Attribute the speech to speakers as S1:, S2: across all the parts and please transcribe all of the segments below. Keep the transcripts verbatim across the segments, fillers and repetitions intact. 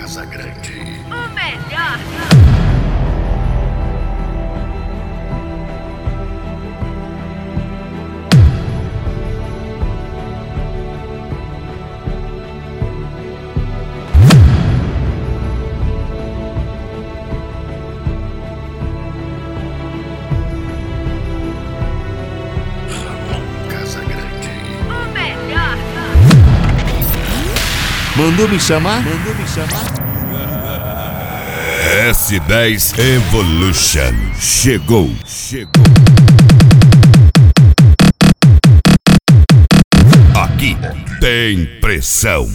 S1: Casagrande.
S2: O melhor.
S3: Mandou me chamar? Mandou me chamar?
S4: S dez Evolution chegou, chegou. Aqui tem pressão.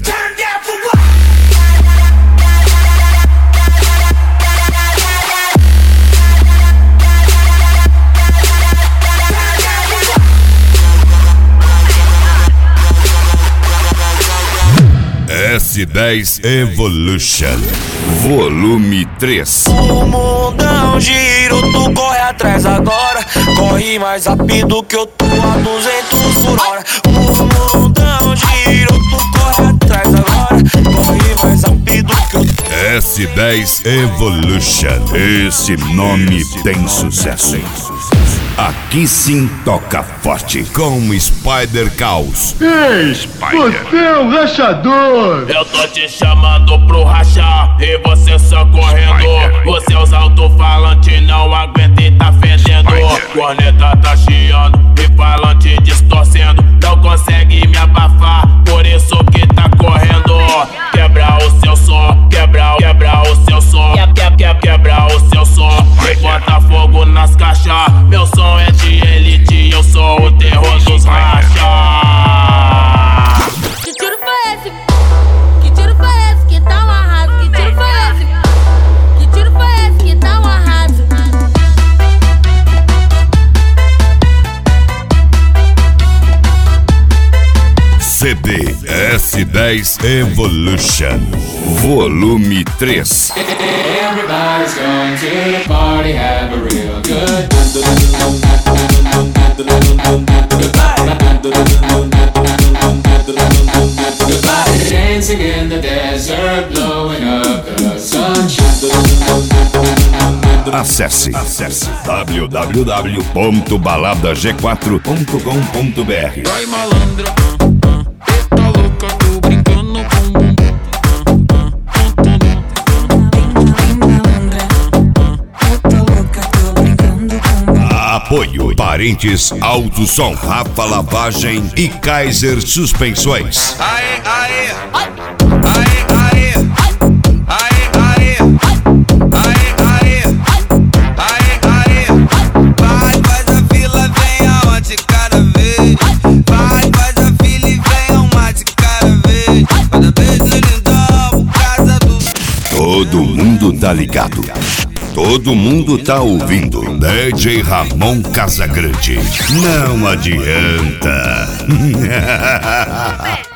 S4: S dez Evolution Volume três.
S5: O mundão giro, tu corre atrás agora. Corre mais rápido que eu tô a duzentos por hora. O mundão giro, tu corre atrás agora. Corre mais rápido que eu tô.
S4: S dez Evolution. Esse nome tem sucesso. Aqui sim toca forte com Spider Caos.
S6: Ei, Spider, você é um rachador.
S7: Eu tô te chamando pro rachar e você só correndo. Spider. Você é os alto-falantes, não aguenta e tá fedendo. Corneta tá chiando e falante distorcendo. Não consegue me abafar, por isso que tá correndo. Quebra o seu som, quebra, quebra o seu som, quebra, quebra, quebra o seu som. E bota fogo nas caixas. Meu som é de elite, eu sou o terror dos rachas.
S2: Que tiro foi esse? Que tiro foi esse que tá um arraso? Que tiro foi esse? Que tiro foi esse que tá um arraso?
S4: C D S dez Evolution Volume três.
S8: Everybody's going to the party, have a real good. Goodbye, dancing in the desert, blowing up the sunshine.
S4: Acesse, acesse w w w ponto balada g quatro ponto com ponto b r.
S9: Vai malandra, tá louca, tô brincando com bumbum.
S4: Apoio Parentes Alto Som, Rafa Lavagem e Kaiser Suspensões.
S5: Aê, aê, aê, aê, aê, aê, aê, aê, aê, aê. Vai, faz a fila, vem aonde cada vez. Vai, faz a fila e vem uma de cada vez. Cada vez no lindão, casa do.
S4: Todo mundo tá ligado. Todo mundo tá ouvindo D J Ramon Casagrande. Não adianta.